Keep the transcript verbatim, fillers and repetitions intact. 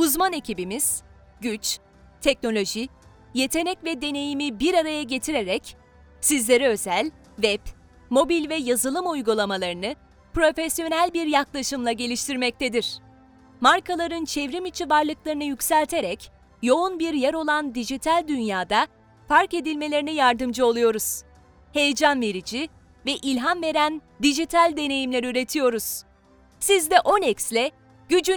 Uzman ekibimiz, güç, teknoloji, yetenek ve deneyimi bir araya getirerek sizlere özel web, mobil ve yazılım uygulamalarını profesyonel bir yaklaşımla geliştirmektedir. Markaların çevrim içi varlıklarını yükselterek yoğun bir yer olan dijital dünyada fark edilmelerine yardımcı oluyoruz. Heyecan verici ve ilham veren dijital deneyimler üretiyoruz. Siz de Onex'le gücünü